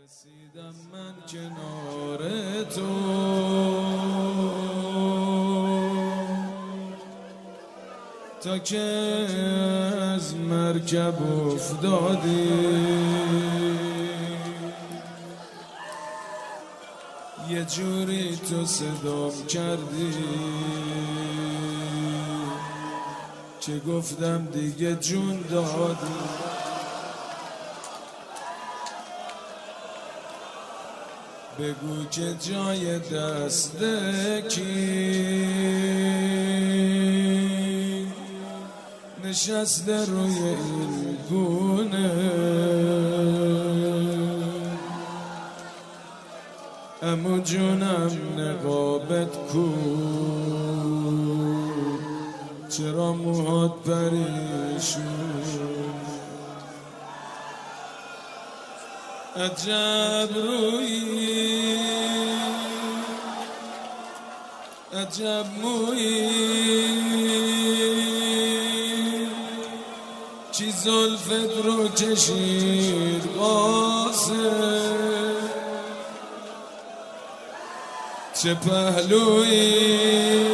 رسیدم من کنار تو تا که از مرکب افتادی، یه جوری تو صدام کردی که گفتم دیگه جون دادی. بگو که جای دست کی نشسته روی این گونه، عمو جونم نقابت کو، چرا موهات پریشون؟ عجب رویی عجب مویی، چی زلفت رو کشید قاسم، چه پهلویی،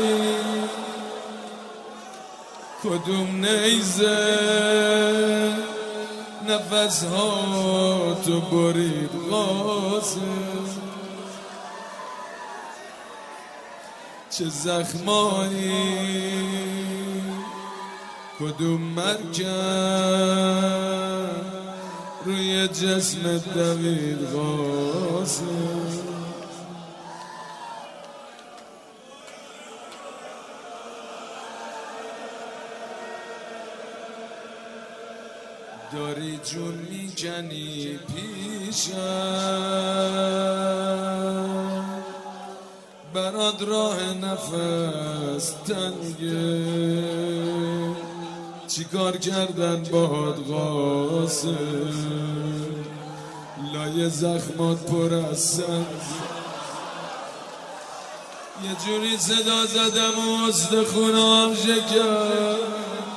کدوم نیزه نفس ها تو برید قاسم، چه زخمایی، کدوم مرکب روی جسمت دوید قاسم. داری جون میکنی پیشم، برات راه نفس تنگه، چی کار کردن باهات قاسم، لای زخمات پر از سنگ، یه جوری صدا زدم و استخونام شکست،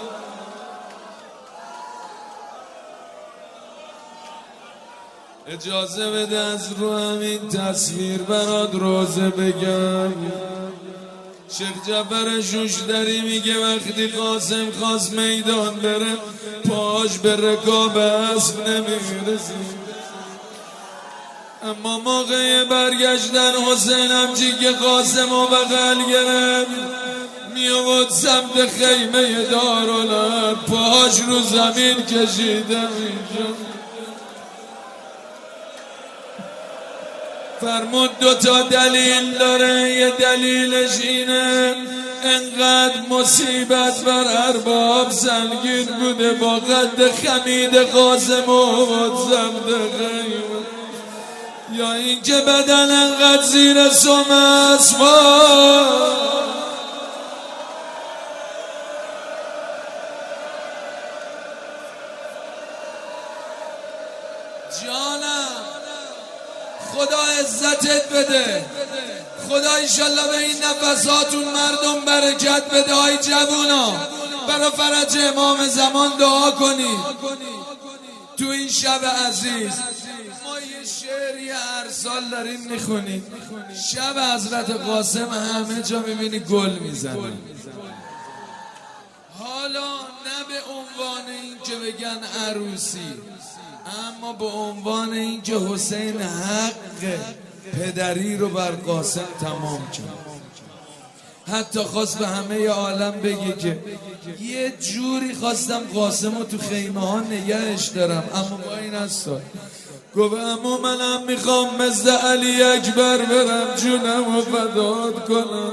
اجازه بده از رو همین تصویر برات روزه بگم. شیخ جعفر شوشتری میگه وقتی قاسم خواست میدان بره پاش به رکاب اسب نمیرسی، اما موقع برگشتن حسین همچی که قاسم و بغل گرفت میامد سمت خیمه دارالحرب، پاش رو زمین کشیده اینجا، فرمود دوتا دلیل داره، یه دلیلش اینه انقدر مصیبت بر ارباب سنگین بوده با قد خمید قاسم و زمد خیمه، یا این که بدن انقدر زیر سم اسباب جانم خدا عزتت بده، خدا ایشالله به این نفساتون مردم برکت بده. های جوونا برای فرج امام زمان دعا کنید. تو این شب عزیز ما یه شعری هر سال داریم میخونیم، شب حضرت قاسم همه جا میبینی گل میزنن، حالا نه به عنوان این که بگن عروسی، اما به عنوان این که حسین حق پدری رو بر قاسم تمام کرد. حتی خواست به همه عالم بگه که یه جوری خواستم قاسم رو تو خیمه ها نگهش دارم، اما با این هستا گفت اما منم میخوام مثل علی اکبر برم جونم رو فدات کنم،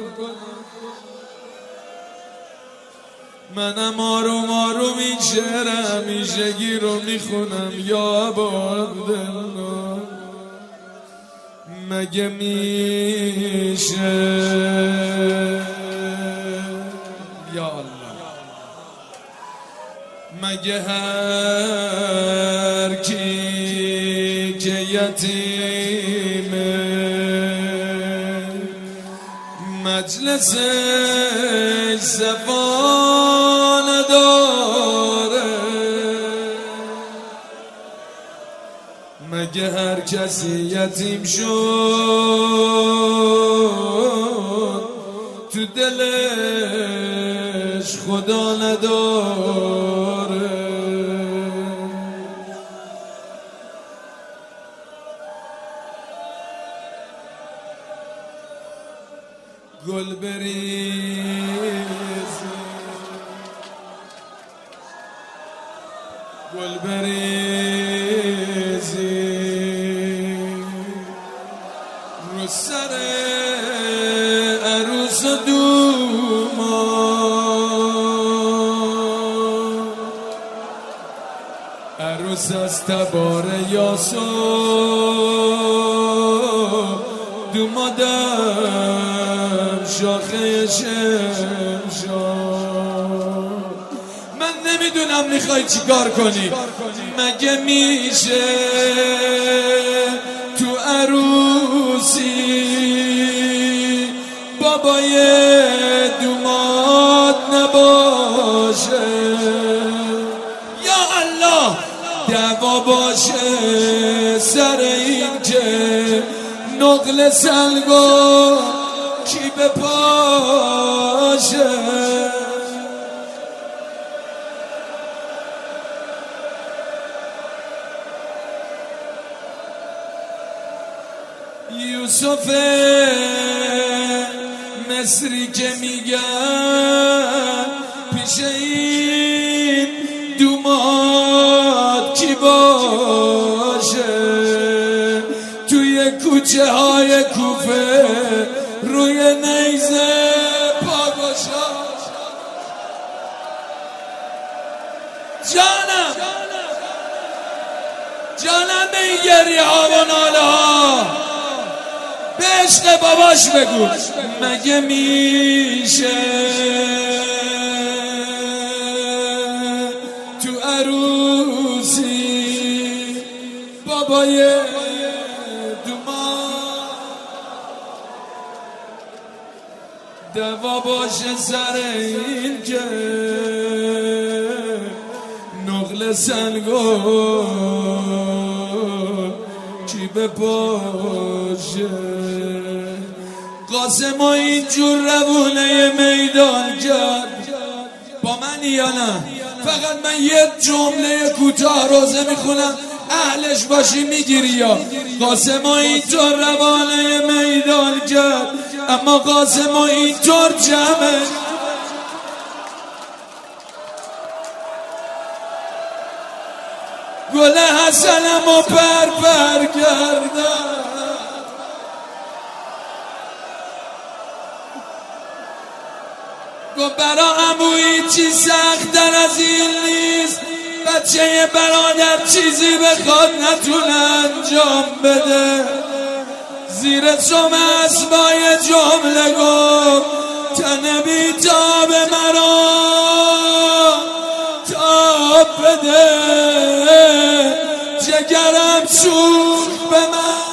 منم آروم آروم این شعر همیشگی رو میخونم. یا ابا عبدالله مگه میشه یا الله، مگه هر کی که یتیمه مجلسش صفا نداره، مگه هر کسی یتیم شد تو دلش خدا نداره؟ گل بریزی رو سر عروس و دومان، عروس از تبار یاسو، دومادم شاخه شمشاد. من نمیدونم میخوای چیکار کنی، مگه میشه تو عروسی بابای دوماد نباشه؟ یا الله دعوا باشه سر این که نقل سلگو کی بپاشه؟ یوسف مصری که میگن پیش این دوماد کی باشه؟ توی کوچه های کوفه روی نیزه پا گشاد. جانم به این گریه ها و ناله ها به عشق باباش بگو، مگه میشه تو عروسی بابای دوماد دوا باشه سر این که نقل سلگو کی بپاشه؟ قاسم و اینجور روونه میدان کرد با من یا نه؟ فقط من یه جمله کوتاه روزه میخونم، اهلش باشی میگیری. یا قاسم و اینطور روانه میدان کرد، اما قاسم و اینطور جمعه گل حسنم و پر کردم. گو برا عمویی چی سخت‌تر از این نیست، بچه برادر چیزی بخواد نتونه انجام بده. زیر سم اسبای جمله گفت تن بیتاب مرا تاب بده، جگرم سوخت به من.